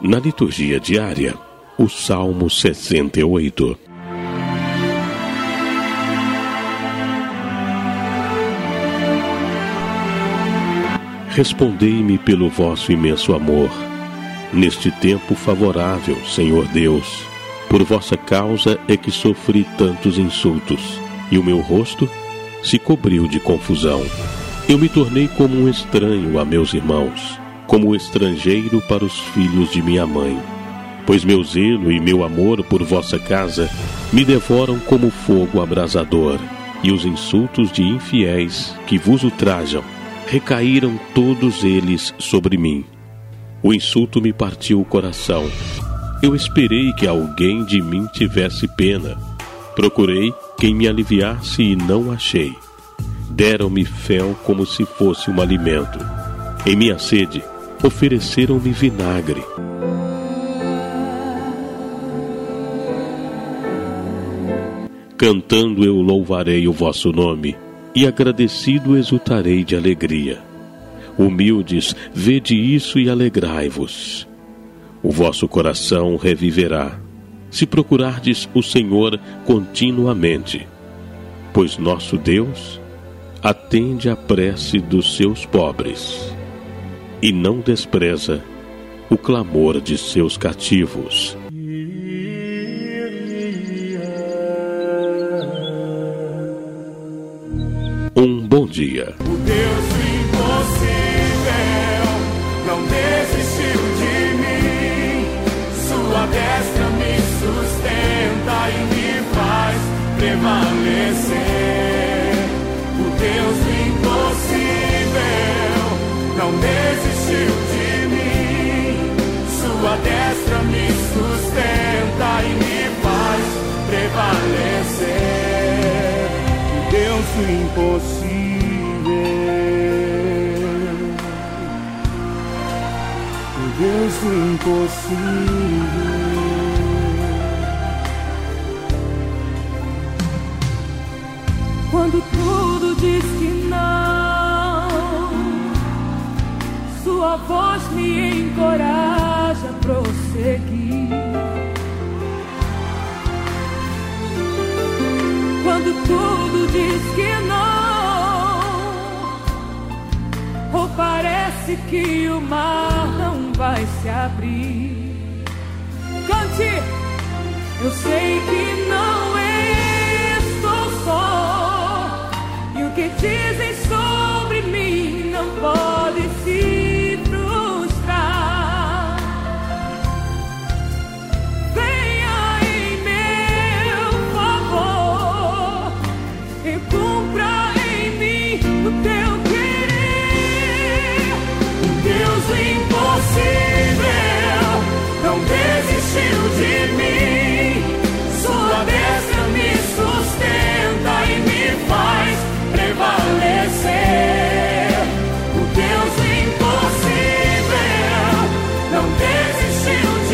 Na liturgia diária, o Salmo 68. Respondei-me pelo vosso imenso amor, neste tempo favorável, Senhor Deus. Por vossa causa é que sofri tantos insultos, e o meu rosto se cobriu de confusão. Eu me tornei como um estranho a meus irmãos, como estrangeiro para os filhos de minha mãe. Pois meu zelo e meu amor por vossa casa me devoram como fogo abrasador, e os insultos de infiéis que vos ultrajam recaíram todos eles sobre mim. O insulto me partiu o coração. Eu esperei que alguém de mim tivesse pena. Procurei quem me aliviasse e não achei. Deram-me fel como se fosse um alimento. Em minha sede, ofereceram-me vinagre. Cantando eu louvarei o vosso nome, e agradecido exultarei de alegria. Humildes, vede isso e alegrai-vos. O vosso coração reviverá, se procurardes o Senhor continuamente, pois nosso Deus atende à prece dos seus pobres e não despreza o clamor de seus cativos. Um bom dia. O Deus do impossível não desistiu de mim. Sua destra me sustenta e me faz prevalecer. O Deus do impossível não desistiu de mim. Sua destra me sustenta e me faz prevalecer. Deus do impossível, o Deus do impossível. Quando tudo diz que não, sua voz me encoraja a prosseguir. Quando tudo diz que não, ou parece que o mar não vai se abrir. Cante, eu sei que não estou só, e o que dizem sobre mim não pode se frustrar. Venha em meu favor e cumpra em mim o teu querer. O Deus do impossível não desistiu de mim. Sua destra me sustenta e me faz prevalecer. O Deus do impossível não desistiu de